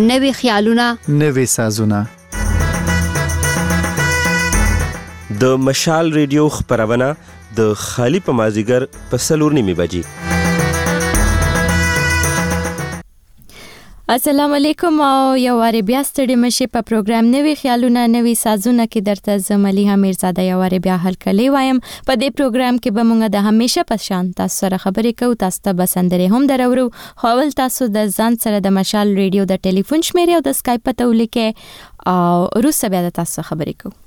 نوي خیالونه نوي سازونه. د مشال ریډیو خبرونه د خالی په مازیګر په 4:30 بجې. السلام علیکم او یو واره بیا ستړي مشه په پروګرام نوي خیالونه نوي سازونه کې درته زملي امیرزاده یو واره بیا هلکلی وایم. په دې پروګرام کې به مونږ د همیشه په شان تاسو سره خبرې کوو، تاسو ته بسندري هم درورو. خپل تاسو د ځان سره د مشال ریډیو د ټلیفون شمیره او د اسکایپ پته ولیکه او روسه بیا تاسو خبرې کوو.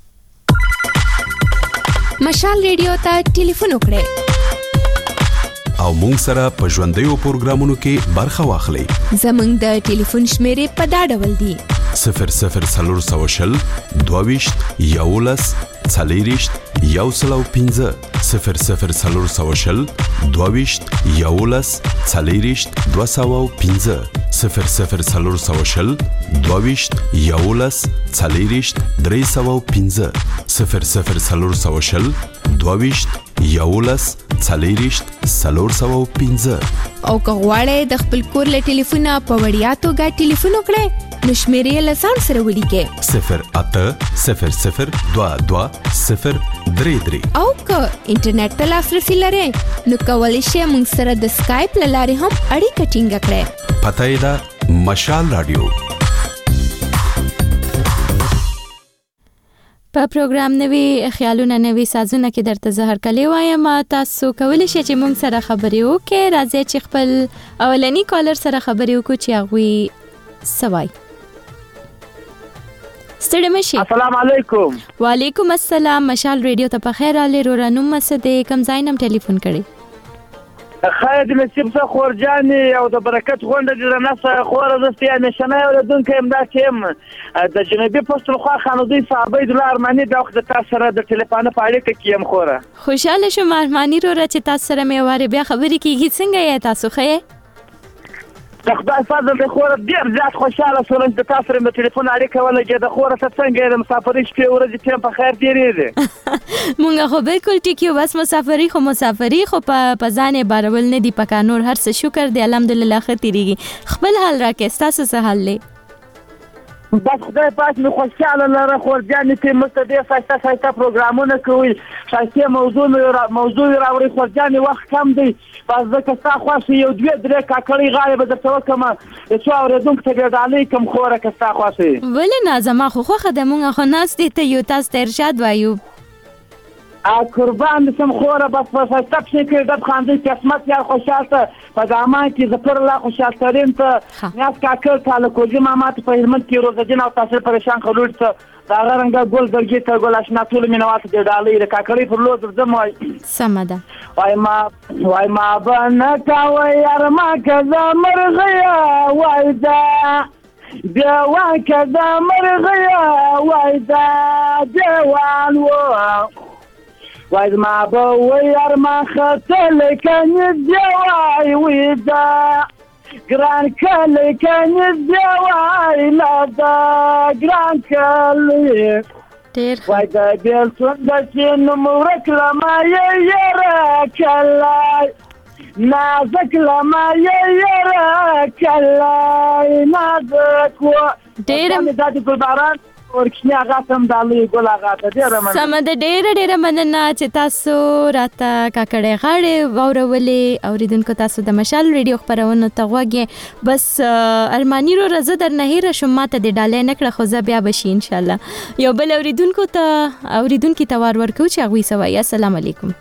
مشال ریډیو ته ټلیفون وکړئ او مونږ سره په ژوندیو پروګرامونو کې برخه واخلئ. زمونږ د ټلیفون شمیرې په دا ډول دي: 00420 22 11 40 105 00420 22 11 40 205 00420 22 11 40 305 00420 22 11 40 305. او که غواړئ د خپل کور له ټلیفونه په وړیا توګه ټلیفون وکړئ نو شمیرې له ځان سره ولیکئ 0800 22 033. او که انټرنیټ ته لاسرسي لرئ نو کولی شئ موږ سره د سکایپ له لارې هم اړیکه ټینګه کړئ. پته یې ده مشال رادیو. په پروګرام نوي خیالونه نوي سازونه کې درته زهر کلی وایم. تاسو کولی شئ چې موږ سره خبرې وکړئ. راځئ چې خپل اولنی کالر سره خبرې وکړو چې هغوی سوای. ستړي مشي. السلام علیکم. وعلیکم السلام. مشال ریډیو ته په خیر راغلی. رورانوم مسه د کوم ځای نم ټلیفون کړی؟ خیر د نصیب څخه خورجانې او د برکت غونډه د نصه خوره زستی نشنه اوریدونکو یم. دا چې د جنوبي پښتونخوا خانودي صاحب عبدالله ارماني د وخت د تاسو سره د ټلیفون په اړیکه کې یم. خوره خوشاله شوم ارماني روره چې تاسو سره مې واره بیا خبرې کیږي. څنګه یې تاسو ښه؟ د خدای فضل د خوره ډیر زیات خوشاله شوم چې تاسو سره مې ټلیفون اړیکه ولګېده. خوره ته څنګه یې؟ د مسافرۍ شپې ورځې ټیم په خیر تېرېږي؟ مونږ خو بالکل ټیک یو. بس مسافرۍ خو په ځان یې بارول نه دي پکار. نور هر څه شکر دی الحمدلله ښه تېرېږي. خپل حال راکړئ. ستاسو څه حال دی؟ بس خدای پاک مې خوشاله لره خورجانې چې موږ ته ډېر ښایسته پروګرامونه کوي. ښایستې موضوع راوړئ خورجانې. وخت کم دی. بس ځکه ستا خوښې یو 2-3 کاکړۍ غاړې به درته وکړم د څو اورېدونکو ته بیا ډالۍ کړم. خوره که ستا خوښې ولې نه؟ زما خو خوښه ده. مونږ خو ناستې ته یو تاسو ته ارشاد وایو. قربان دسم خوره. بس په ښایسته پښې کې ډب خاندئ چې عصمت یار خوشحال ته په دامان کې ظفر الله خوشحال ترین ته نیاز کاکړ ته لکوجي ماما ته په هلمند کې روزالدین او تاثیر پریشان خلوړ ته د هغه رنګه ګل ګرګې ته ګل اشنا ټولو مینوالو ته ډالۍ د کاکړۍ پر لور درځم. سمه ده. وای ما به نه کوئ یار ما که زه مرغیه وای دا بیا وای که زه مرغیه وای دا دیوان و وای ما به وای یار ما ختلی کنی دیوای وای دا ګران کلی کنی دیوای لا دا ګران کلی وای دا بیلتون دا چې نوم ورک لما یره کلی نازک لما یره کلی نازک و ډېره دا د ګلباران ورکشنی هغه هم ډالۍ ګل هغه ته ډېره مننه. سمه ده. ډېره مننه چې تاسو راته کاکړۍ غاړې واورولې. اورېدونکو تاسو د مشال ریډیو خپرونو ته غوږ یې. بس ارماني روره زه درنه هیره شوم. ما ته دې ډالۍ نه کړه خو زه بیا به شي انشاءالله. یو بل اورېدونکي ته وار ورکوو چې هغوی څه وایي. السلام علیکم.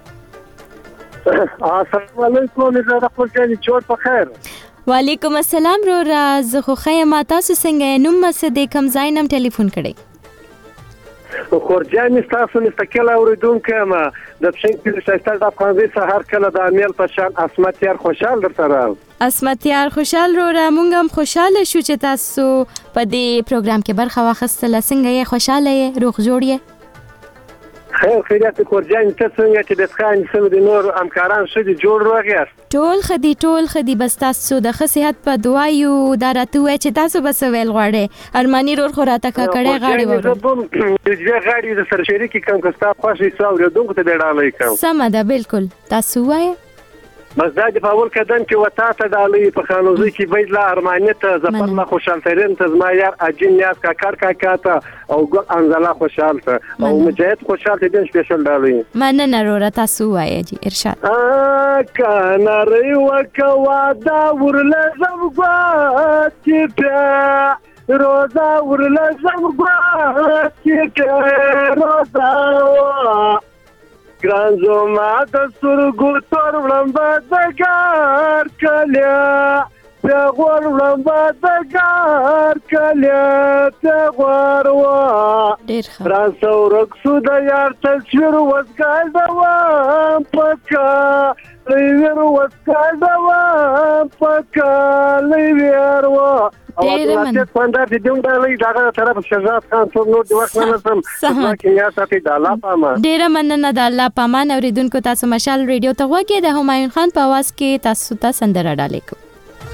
السلام علیکم. زه خورجانې چور په خیر. وعلیکم السلام روره. زه خو ښه یم. تاسو څنګه یې؟ نوم څه دی؟ کوم ځای نه ټلیفون کړی؟ خورجانې ستاسو مستقل اورېدونکی یم. د پښین کې ښایسته د افغانۍ سهار کله د امیل په شان عصمت یار خوشحال درته راغلم. عصمت یار خوشحال روره. مونږ هم خوشحاله شو چې تاسو په دې پروګرام کې برخه واخیستله. څنګه یې؟ خوشحاله یې؟ روغ جوړ یې؟ خیر خیریت خورجانې. ته څنګه چې د څښاندې سم د نور همکاران ښه دي؟ جوړ روغ یاست؟ ټول ښه دي. بس تاسو د ښه صحت په دعا یو. دا راته ووایه چې تاسو به څه ویل غواړئ؟ ارماني رور خو راته کاکړۍ غاړې وورو. زه به دوه غاړې د سره شریکې کړم که ستا خوښ وي څو اورېدونکو ته بیا ډالۍ کړم. سمه ده. بالکل تاسو ووایه. بس دا د په اول قدم کې وتا ته ډالۍ په خانوزي کې بيد لا ارمانیت زفر لا خوشحال ترين ته زما یار اجین نیاز کاکار کاکا ته او ګل انزلا خوشحال ته او مجاهد خوشحال ته د سپیشل ډالۍ مننه رورا تاسو وایي جی ارشاد کانا ری وکوا دا ورلزم ګوت په روزا ورلزم ګوت په روزا ګرانزو ما د سترګو تور وړمبه د ګار کلیا پیغور وړمبه د ګار کلیا پیغور وا راسو رقصو د یار تصویر وزګال دوام پکا لیویر وزګال دوام پکا لیویر وا او د پاندار د دوم ډالۍ دغه طرف شهزاد خان څو نور د وخت نه سم چې یا ساتي د الله پامان ډیر مننه د الله پامان اوریدونکو تاسو مشال ریډیو ته وګورئ د همایون خان په आवाज کې تاسو ته سندره ډالۍ کو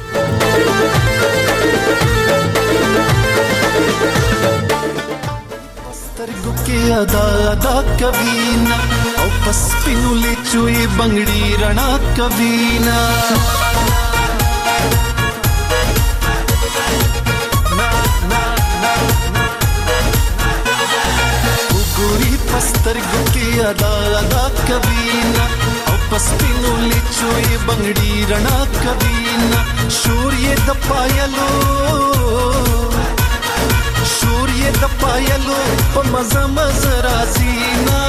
سترګو کې ادا ادا کوینا او پس پینو لچوي بنگړي رڼا کوینا سترګو کې ادا ادا کوینا او پسپینو لچوي بنگړي رڼا کوینا شور یې د پایلو په مزه مزه رازینا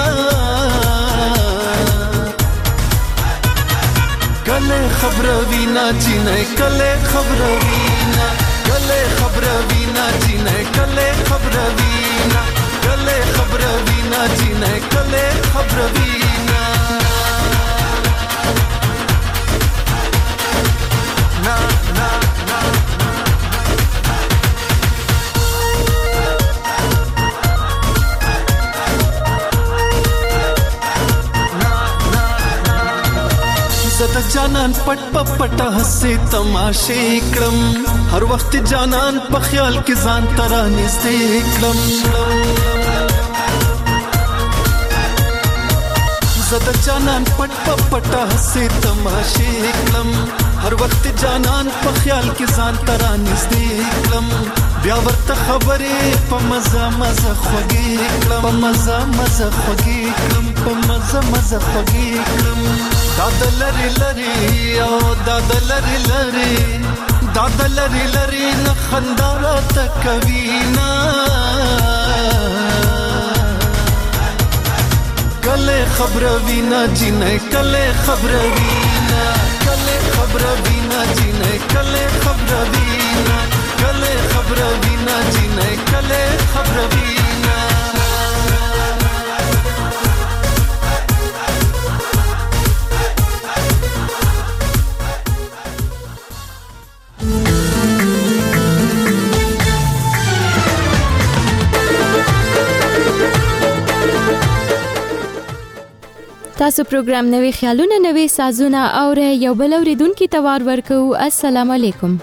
کله خبر وینا جنې کله خبر وینا کله خبر وینا جنې کله خبر وینا کله خبر وینا جنې کله خبر وینا نا نا نا زه د جانان پټ پټ هسې تماشې کړم هر وخت جانان په خیال کې ځان ترا نږدې کړم زه د جانان پټ هسې تماشې کړم هر وخت جانان په خیال کې ځان ترا نږدې کړم بیا ورته خبرې په مزه مزه خوږې کړم په مزه مزه خوږې کړم په مزه مزه خوږې کړم دادا لری لری او دادا لری لری دادا لری لری نه خندارا تکوینا کله خبر وینا جنې کله خبر وینا کله خبر وینا جنې کله خبر وینا کله خبر وینا جنې کله خبر وینا تاسو پروګرام نوې خیالونه نوې سازونه او یو بل اوریدونکو ته وار ورکو السلام علیکم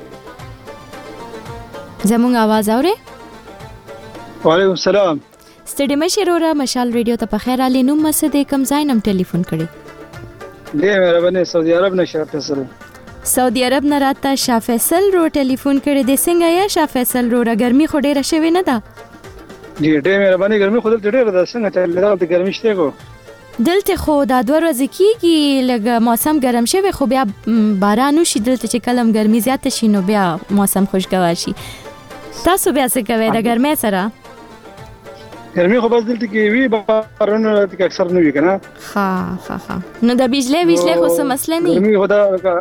زموږ आवाज اورئ وعلیکم السلام ستړي مشرورا مشال ریډیو ته په خیر علي نوم مسد کم زاینم ټلیفون کړي دې مهرباني سعودي عرب نه شاه فیصل سعودي عرب نه راته شاه فیصل رو ټلیفون کړي د څنګه یا شاه فیصل رو ګرمي خو ډیره شوی نه ده دې مهرباني ګرمي خو ډیره ده څنګه ته د ګرمي شته کو دلته خو دا 2 ورځې کېږي لږ موسم ګرم شوی خو بیا باران وشي دلته چې کلم ګرمي زیاته شي نو بیا موسم خوشګوار شي تاسو بیا څه کوئ د ګرمۍ سره ګرمي خو بس دلته کې وی بارونه کې اکثر نه وی کنه ها نو د بجلی خو څه مسله نه ګرمي خو دا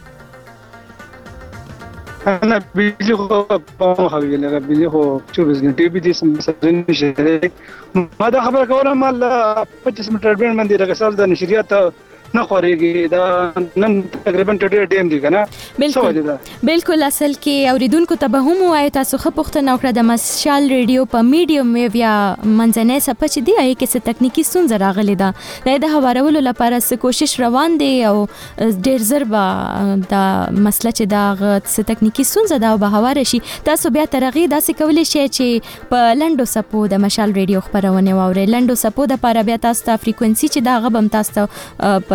انا بيجي خو په خو لګا بيجي خو 24 غنټې به دې سم نشي ما دا خبره کوله مال 25 میټر باندې باندې راغسل د نشریات نه خوريږي دا نن تقریبا ټډې ډیم دی کنه بالکل اصل کې اوریدونکو ته به هم وایي تاسو خو پښتنه وکړه د مشال ریډیو په میډیم ویو یا منځنۍ صفحه چې دی هغه کې څه تکنیکی ستونزه راغلې ده د هوارولو لپاره څه کوشش روان دی او ډیر زر به دا مسله چې دا څه تکنیکی ستونزه دا به هواره شي تاسو بیا ترغی داسې کولی شئ چې په لنډو سپو د مشال ریډیو خبرونه واورئ لنډو سپو د لپاره بیا تاسو ته فریکوئنسي چې دا غبم تاسو په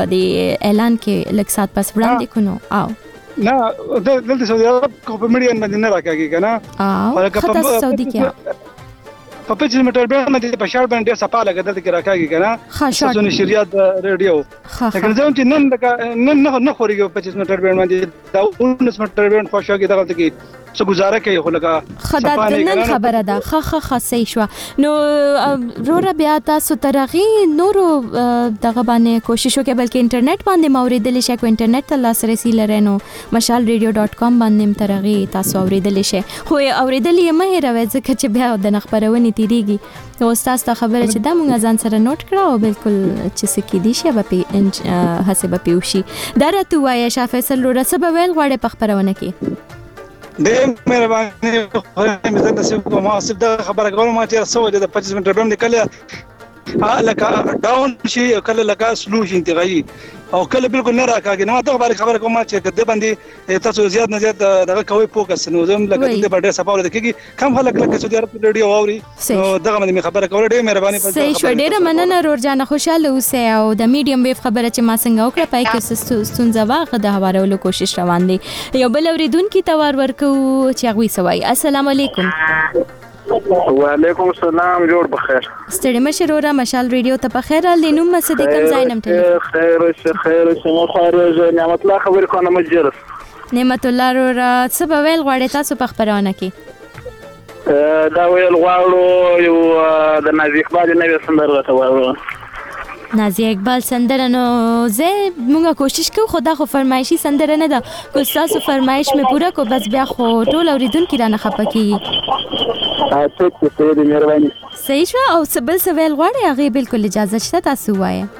په دې اعلان کې لږ سات پس وړاندې کونو او نه دلته سعودي عرب کو په میډیا باندې نه راکاږي کنه خاطر سعودي کې په 25 میټر باندې په شارټ باندې صفه لګیدل کې راکاږي کنه تاسو نشریات رادیو لیکن زه چې نن نه خوريږي 25 میټر باندې دا 19 میټر باندې خوشاګي دغه کې څه گزاره کوي خو لکه خدای خبره ده خه صحیح شو نو رورا بیا تاسو ترغي نورو دغه باندې کوشش وکړئ بلکې انټرنیټ باندې موریدل شي کو انټرنیټ ته لاسرسي لرئ نو mashalradio.com باندې ترغي تاسو اوریدل شي خو اوریدل یې مه هیروئ ځکه چې بیا د خبرونه تیریږي نو تاسو ته خبره چې دا مونږ ځان سره نوٹ کړو او بالکل چې سکی دي شي به حساب پیوشي دا راته وایي شاه فیصل رورا سبا ویل غواړي په خبرونه کې ډېر مهرباني مې زنده سیب کوم سیب دا خبره کوم ما چې سو د 25 منټر باندې کله لکه ډاون شي کله لکه سلو شي انتغایی او کله بالکل نه راکاږي نو دا خبره کوم چې کده باندې تاسو زیات نه زیات دغه کوي فوکس نو زم لکه د باندې سپاول د کیږي کم خلک لکه سعودي عرب رادیو اوري نو دغه باندې خبره کوله ډېر مهرباني صحیح شو ډېر مننه رور جان خوشاله اوسه او د میډیم ویو خبره چې ما څنګه وکړه پای کې ستونزه واغه د هوارولو کوشش روان دي یو بل اوریدونکو توار ورکو چې غوي سوای السلام علیکم وعلیکم السلام جوړ بخیر ستړي مشرورا مشال ریډیو ته په خیر لینو مسد کم زاینم ته خیر مو خارج نعمت الله خبر کنه مجرس نعمت الله رورا سبا ویل غواړی تاسو په خبرونه کې دا ویل غواړو یو د نازي اقبال نوې سندره ته وایو نازي اقبال سندره نو زه مونږه کوشش کوو خدا خو فرمایشي سندره نه ده کو تاسو فرمایش مې پوره کو بس بیا خو ټول اوریدونکو را نه خپکی تاسو ته مهرباني صحیح شو او سبل سوال غواړي هغه بالکل اجازه شته تاسو وایي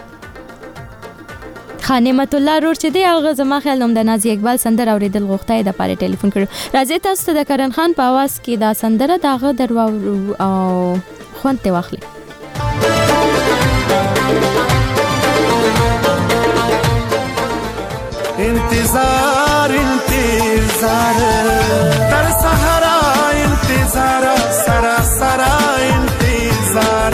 خانمت الله رور چې دی هغه زما خیال نوم د نازي اقبال سندره اوریدل غوښتای د پاره ټلیفون کړو راځي تاسو ته د کرن خان په आवाज کې دا سندره داغه درو او خونته واخلي انتظار انتظار در صحرا انتظار سرا سرا انتظار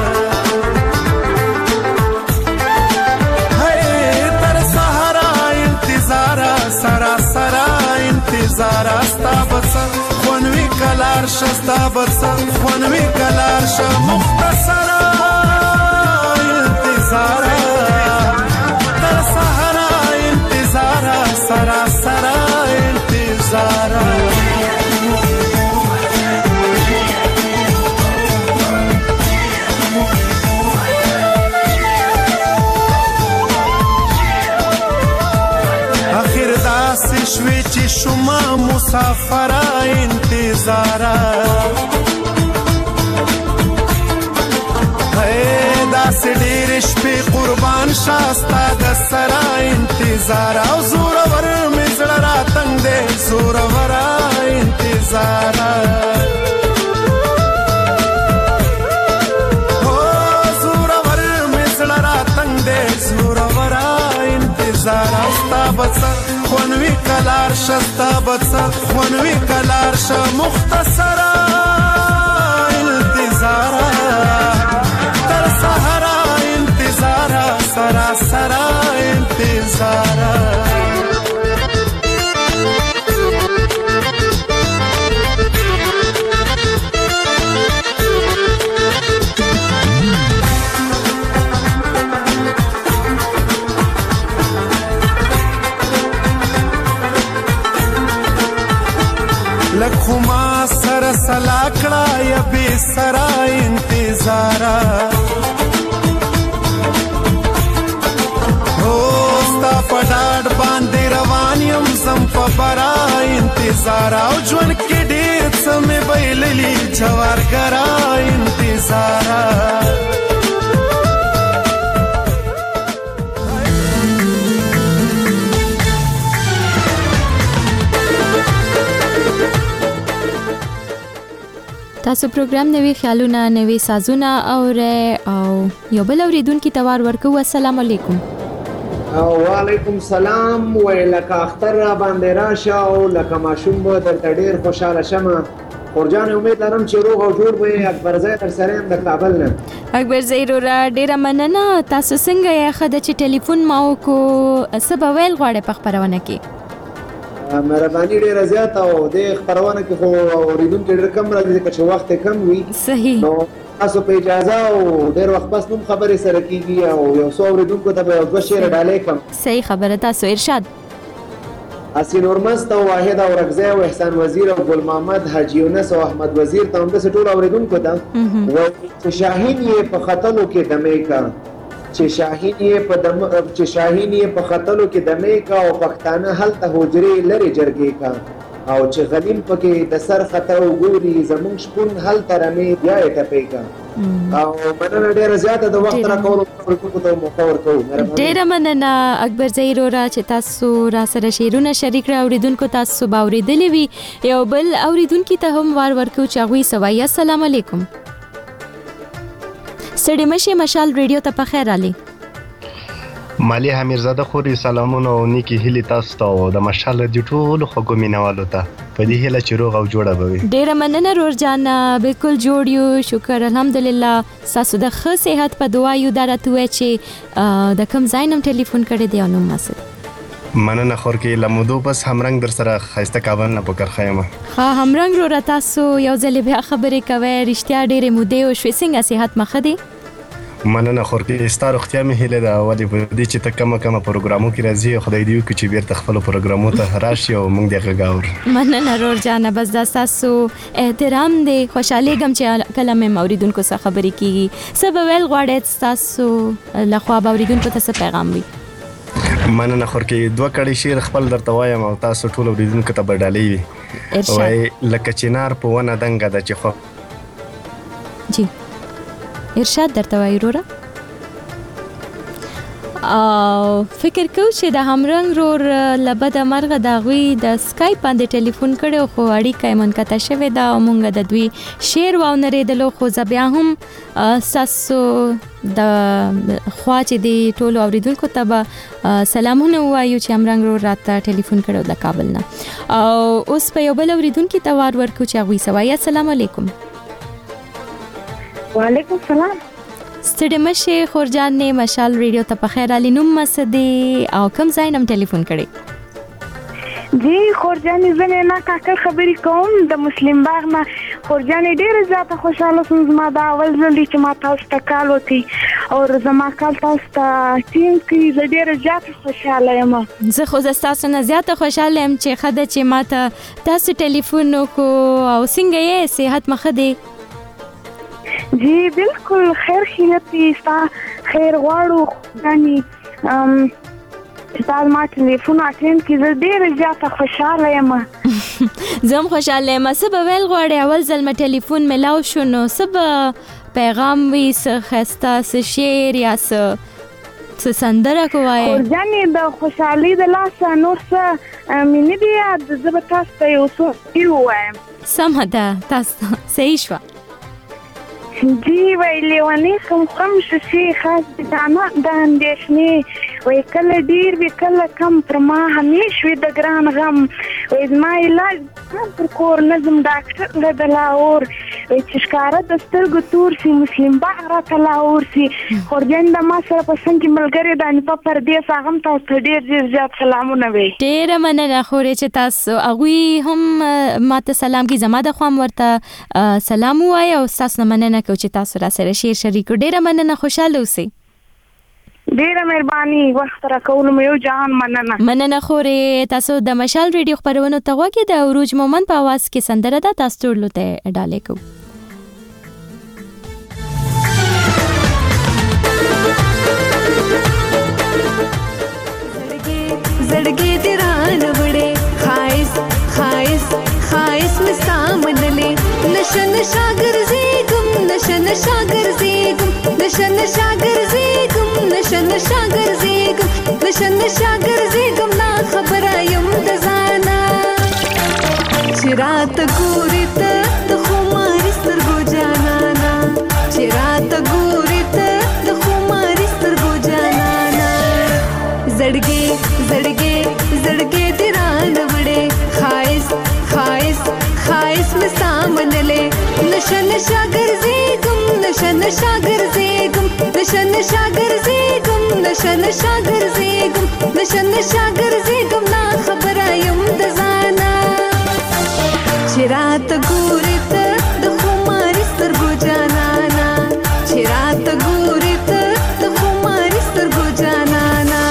ہے در صحرا انتظار سرا سرا انتظار استا بس خونوی کلار شستا بس خونوی کلار ش مختصر انتظار سرا سرا انتظار اخر داسې شوي چې شما مسافر انتظار داسې ډېر شپې قربان شاستا د سرا انتظار او زور ور مزړه راتنګ دې زور ور انتظار او زور ور مزړه راتنګ دې زور ور انتظار استا بس خونوي کلار شستا بس خونوي کلار ش مختصر انتظار سهرا انتظار سرا سرا انتظار لکھو ما سر سلاکڑا یا بے سرا انتظارا ستا پډاډ باندې روان یم زم په برا انتظار او ژوند کې ډېر څه مې بایللي جوارګرا انتظار تاسو پروګرام نوی خیالونه نوی سازونه او یو بل اوریدونکو توار ورکو السلام علیکم وعلیکم السلام ویلکه اختر را باندې راشه او لکه ماشوم به درته ډېر خوشاله شمه خورجان امید لرم چې روغ او جوړ وي. اکبر زی در سره یم د کابل نه. اکبر زی رورا ډیره مننه. تاسو څنګه یې خده چې ټلیفون ما وکړو څه به ویل غواړئ په خپرونه کې؟ مهرباني ډیره زیاته او د خپرونه کې خو اوریدونکي ډېر کم راځي ځکه چې وخت یې کم وي. صحیح. نو تاسو په اجازه او ډېر وخت بس نوم خبرې سره کېږي او یو څو اوریدونکو ته به یو دوه شعر ډالۍ کړم. صحیح خبره. تاسو ارشاد. حسین اورمست او واحد او رکزی او احسان وزیر او ګل محمد حاجی یونس او احمد وزیر ته هم د ټول اوریدونکو ته چې شاهین یې په خطلو کې دمې کا چې شاهین یې په خطلو کې دمې کا او پښتانه هلته حجرې لري جرګې کا او چې غلیم پکې د سر خطر وګوري زمونږ شپون هلته رمې بیا یې ټپې کا. او مننه ډیره زیاته د وخت راکولو ورکوټو ته موقع ورکوو. ډیره مننه اکبر زی رورا چې تاسو را سره شعرونه شریک کړئ. اوریدونکو تاسو به اورېدلې وي. یو بل اوریدونکي ته هم وار ورکوو چې هغوی څه وایي. السلام علیکم. ستړي مشئ مشال ریډیو ته په خیر رالئ. مالی حمیرزاده خوري سلامونه او نیکی هیلې تاسو ته او د مشال د ټولو خوږو مینوالو ته په دې هیله چې روغ او جوړه به وي. ډیره مننه رور جان. بالکل جوړ یو. شکر الحمدلله. تاسو د ښه صحت په دعا یو. دا راته ووایه چې د کوم ځای نه ټلیفون کړی دی او نوم ما څه دی؟ مننه خور کې لمودو پس همرنګ در سره ښایسته کابل نه په کرښه یم. ښه همرنګ روره. تاسو یو ځلې بیا خبرې کوئ. رښتیا ډېرې مودې وشوې. څنګه صحت مخه دی؟ مننه خور کې ستا روغتیا مې هیله ده. ولې په دې چې ته کمه پروګرامو کې راځي خدای دې وکړي چې بیرته خپلو پروګرامو ته راشي او موږ دې غږ اورو. مننه رور جانه. بس دا ستاسو احترام دی. خوشحالېږم چې کله مې اوریدونکو سره خبرې کېږي. څه به ویل غواړئ ستاسو لخوا به اوریدونکو ته څه پیغام وي؟ مننه خور کې دوه کړي شعر خپل درته وایم او تاسو ټول اوریدونکو ته به ډالۍ وي. وایي لکه چنار په ونه دنګه ده چې خو جی ارشاد درته وایي وروره. او فکر کوم چې د همرنګ رور له بده مرغه د هغوی د سکایپ باندې ټلیفون کړی خو اړیکه یې منقطع شوې ده او موږ د دوی شعر واونرېدلو. خو زه بیا هم ستاسو د خوا چې د ټولو اوریدونکو ته به سلامونه ووایو چې همرنګ رور راته ټلیفون کړی د کابل نه. او اوس په یو بل اوریدونکي ته وار ورکو چې هغوی څه وایي. السلام علیکم. وعلیکم السلام. ستړي مشئ خورجان نه مشال ریډیو ته په خیر علي. نوم څه دی او کوم ځای نه ټلیفون کړی؟ جی خورجان زه نه کاکل خبرې کوم د مسلم باغ نه. خورجان ډېره زیاته خوشحاله شوم. زما دا اول ځل دی چې ما تاسو ته کال وکړي او زما کال تاسو ته ټینګ کړي. زه ډېره زیاته خوشحاله یم. زه خو ستاسو نه زیاته خوشحاله یم چې ښه ده چې ما ته تاسو ټلیفون وکړو. او څنګه یې صحت مخه دی؟ جی بالکل خیر خیریت ستا خیر غواړو. یعنی ستا ما ټلیفون اټینډ کړي زه ډېره زیاته خوشحاله یم. زه هم خوشحاله یم. څه به ویل غواړې؟ اول ځل مې ټلیفون میلاو شو نو څه به پیغام وي؟ څه ښایسته څه شعر یا څه سندره کو وایې؟ خورجانې د خوشحالۍ د لاسه نور څه مې نه دي یاد. زه به تاسو ته یو څو شعر ووایم. سمه ده. تاسو صحیح شوه. جی وای لیونی خم شي خاص د اندېښنې وای کله ډیر وی کله کم پر ما همیش وی د ګران غم وای زما علاج پر کور نظم ډاکټر له دلاور وای چې ښکارا د سترګو تور سي مسلم باغ را تلاور سي خورجان د ما سره په څنګه ملګری د په پردیس هغه تاسو ډیر زیات سلامونه وي. ډیر مننه خورې چې تاسو هغوی هم ماته سلام کی. زما د خوا ورته سلام وایي او تاسو مننه چې تاسو را سره شیر شریک. ډیره مننه. خوشاله اوسئ. ډیره مهرباني. وخت راکولو مې یو جهان مننه خورې. تاسو د مشال ریډیو خپرونو ته غوږ د عروج مومن په आवाज کې سندره ده. تاسو ټول ته ډالۍ کوم. زړګي دې ران وړې خایس خایس خایس مې سامن لې نشن شاګر زیګم نشن شاګر زیګم نشن شاګر زیګم نشن شاګر زیګم نشن شاګر زیګم نا خبره يم د زانا چرات ګوري ته د خماري سترګو جانانا چرات ګوري ته د خماري سترګو جانانا زړګي زړګي زړګي دې ران وړې خایس خایس خایس مې سامن नशा नशा गर्जेगम नशा नशा गर्जेगम नशा नशा गर्जेगम नशा नशा गर्जेगम नशा नशा गर्जेगम ना खबरायम د जाना चिरात ګورت د خماري سترګو جانانا चिरात ګورت د خماري سترګو جانانا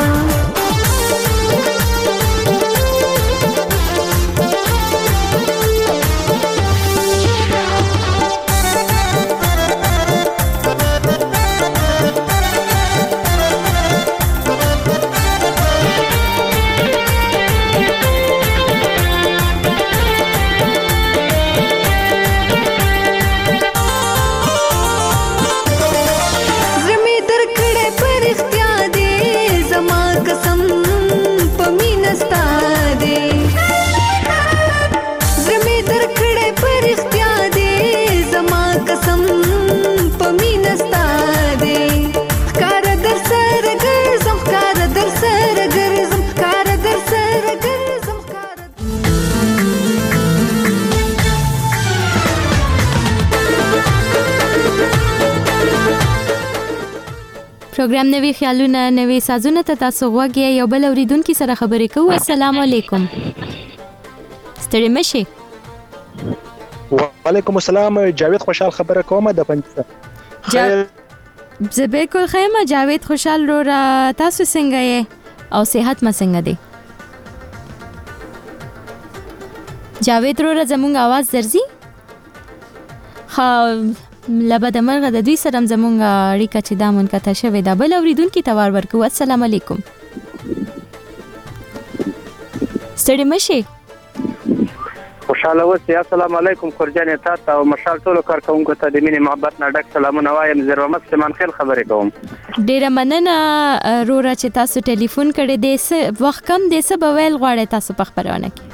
پروګرام نوی خیالونه نوی سازونه ته تاسو غوږی یو بل اوریدونکو سره خبرې کوو. السلام علیکم. ستړي مشي. وعلیکم السلام. جاوید خوشحال خبره کوم د پنځه. زه بالکل خیم. جاوید خوشحال رو را تاسو څنګه یې او صحت ما څنګه دی؟ جاوید رو را زمونږ आवाज درځي؟ خا لبد مرغه د دوی سره زمونږ اړیکه چې دا منقطع شوې ده. بل اوریدونکو ته وار ورکو. السلام علیکم. ستړي مشي. خوشاله اوسئ. السلام علیکم خورجان تاسو او مشال ټولو کارکونکو ته د مینې محبت نه ډک سلامونه وایم. زه رحمت سلیمان خیل خبرې کوم. ډیره مننه رورا چې تاسو ټلیفون کړی دی. وخت کم دی څه به ویل غواړئ تاسو په خبرونه کې؟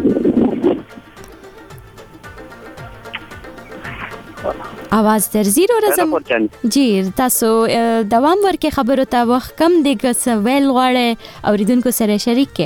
आवाज درځي رو رسم جی تاسو دوام ورکې خبرو ته وخت کم دی که څه ویل غواړئ اوریدونکو سره شریک کې؟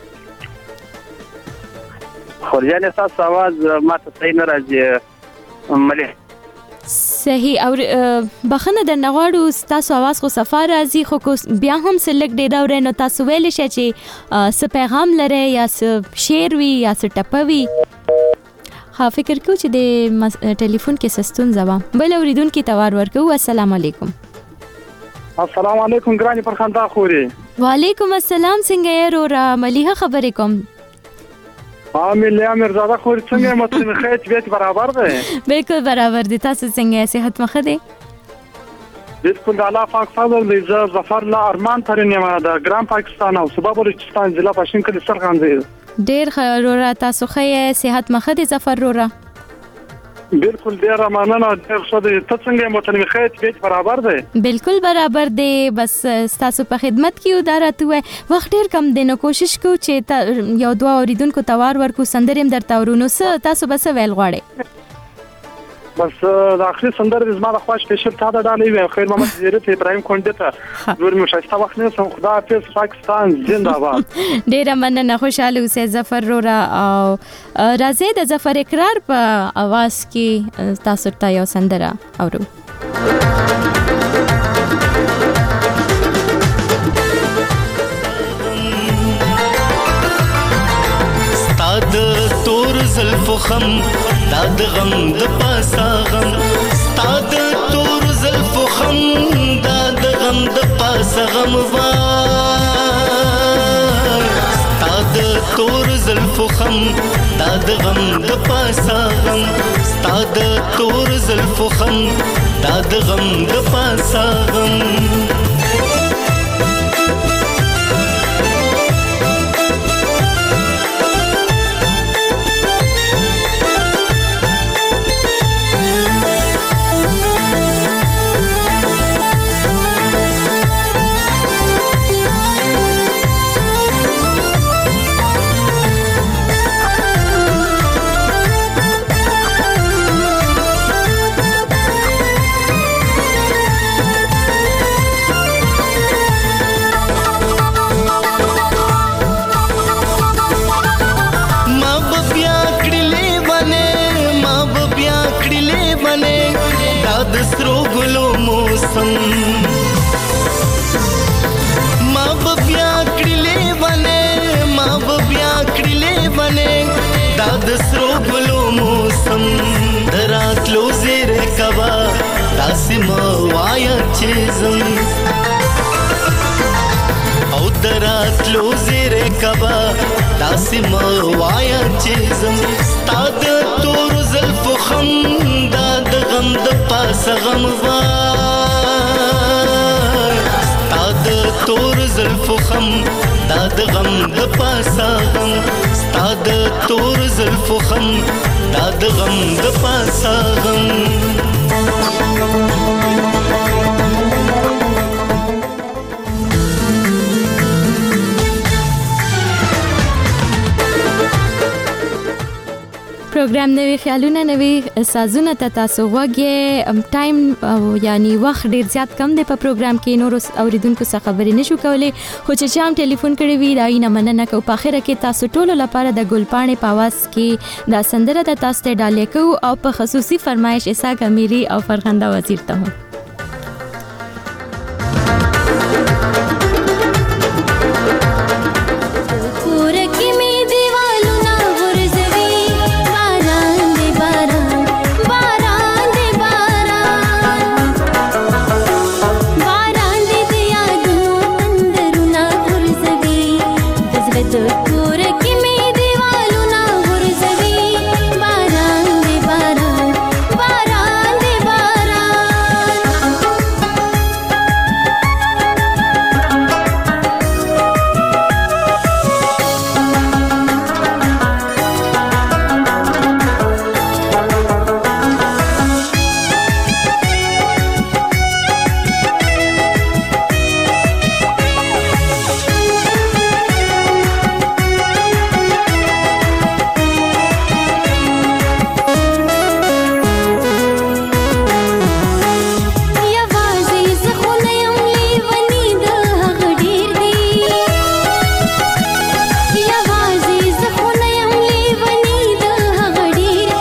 خورجان تاسو आवाज ما ته صحیح نه راځي. ملي صحیح او بخنه د نغواړو تاسو आवाज خو صفه راځي خو بیا هم سلیکټ ډیډا ورنو تاسو ویل شئ چې څه پیغام لري یا څه شعر وي یا څه ټپوي. ها فکر کو چې د ټلیفون کې سستون زوا بل اوریدونکو ته وار ورکو. السلام علیکم. السلام علیکم ګرانی پر خندا خوري. وعلیکم السلام. څنګه یې رورا ملیحه خبرې کوم. ملي امرزاده خوري څنګه متن خیت بیت برابر ده؟ بالکل برابر دي. تاسو څنګه صحت مخه دي؟ بالکل الله پاک فضل دی. ظفر لا ارمان پرنه ما ده ګرام پاکستان او صوبه بلوچستان ضلع پښین کې سرغان دی. ډیر رورا تاسو خې صحت مخه دي ظفر رورا؟ بالکل ډیر مننه. ډیر ښه دي. ته څنګه متن خیت بیت برابر ده؟ بالکل برابر دی. بس تاسو په خدمت کې ودارته وي. وخت ډیر کم دی نو کوشش کو چې یو دوا اوریدونکو توار ورکو سندریم درته ورونو تاسو بس ویل غواړئ. بس د اخري سندره زما د خواش سپیشل تا د ډالۍ وي. خیر محمد زیرت ابراهیم کونډه ته نور مو شایسته وخت نه سم. خدا حافظ. پاکستان زنده باد. ډیره مننه. خوشاله اوسئ ظفر رورا. او راځي د ظفر اقرار په आवाज کې تاسو ته یو سندره اورو. ستاد تور زلفو خم داد غم د پاسا غم. ستاد تور زلفو خم داد غم د پاسا غم وای. ستاد تور زلفو خم داد غم د پاسا غم. ستاد تور زلفو خم داد غم د پاسا غم. موسم ما بیا کړلې ونه دا د سرو ګلو موسم دراتلو زیره کبا داسې ما وایا چې زم او دراتلو زیره کبا داسې ما وایا چې زم ستا د تور زلفو خم دا د غم د پاسه غم وای ستا د تور زلفو خم دا د غم د پاسه غم ستا د تور زلفو خم دا د غم د پاسه غم پروګرام نوی خیالونه نوی سازونه ته تاسو وګورئ ټایم یعنی وخت ډیر زیات کم دی په پروګرام کې نور اوریدونکو څخه خبرې نشو کولای خو چې چا هم ټلیفون کړی وي دا یې مننه کوم په اخر کې تاسو ټولو لپاره د ګلپاڼې په आवाज کې دا سندره د تاسو ته ډالې کوو او په خصوصي فرمایش اسحاق امیری او فرخنده وزیر ته هم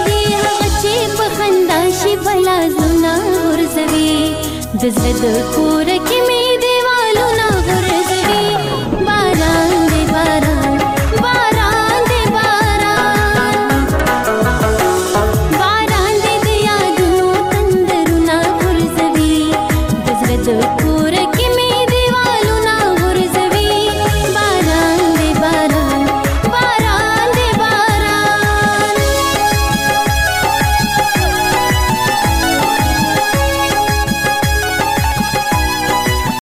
د